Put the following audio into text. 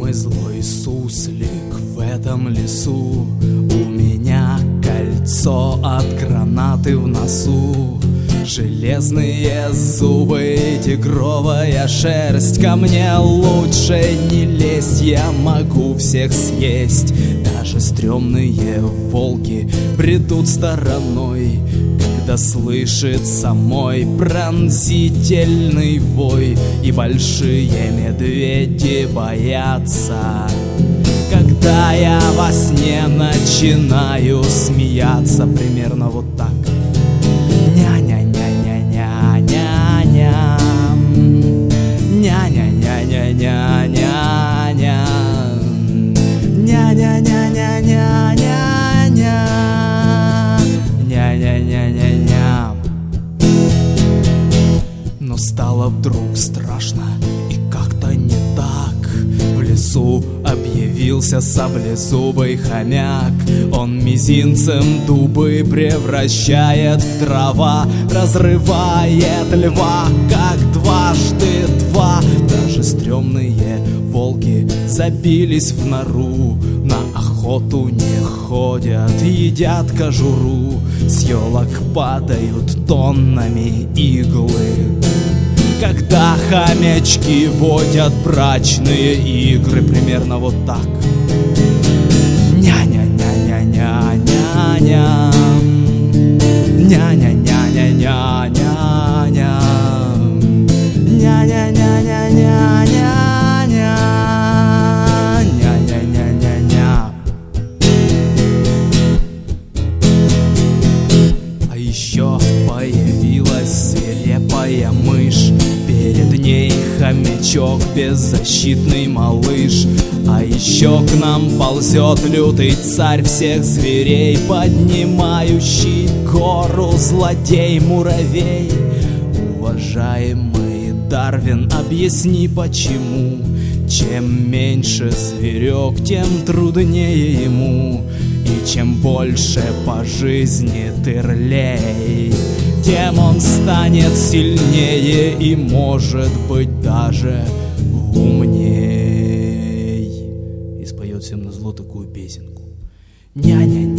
самый злой суслик в этом лесу. У меня кольцо от гранаты в носу, железные зубы и тигровая шерсть. Ко мне лучше не лезть, я могу всех съесть. Даже стрёмные волки бредут стороной, когда слышится мой пронзительный вой. И большие медведи боятся, когда я во сне начинаю смеяться. Примерно вот так. Ня-ня-ня-ня-ня-ня-ня, ня-ня-ня-ня-ня-ня-ня, ня-ня-ня-ня-ня-ня, ня-ня-ня-ня-ня. Но стало вдруг страшно и как-то не так. В лесу объявился саблезубый хомяк. Он мизинцем дубы превращает в дрова, разрывает льва, как дважды два. Даже стрёмные волки забились в нору, на охоту не ходят, едят кожуру. С елок падают тоннами иглы, когда хомячки водят брачные игры. Примерно вот так. Ня-ня-ня-ня-ня-ня-ня, ня-ня-ня-ня-ня-ня-ня, ня-ня-ня-ня-ня-ня, ня-ня-ня-ня-ня. А еще появилась свирепая мышь, перед ней хомячок, беззащитный малыш. А еще к нам ползет лютый царь всех зверей, поднимающий гору злодей-муравей. Уважаемый Дарвин, объясни почему чем меньше зверек, тем труднее ему. И чем больше по жизни тырлей, тем он станет сильнее и, может быть, даже умней. И споет всем назло такую песенку. Ня-ня-ня.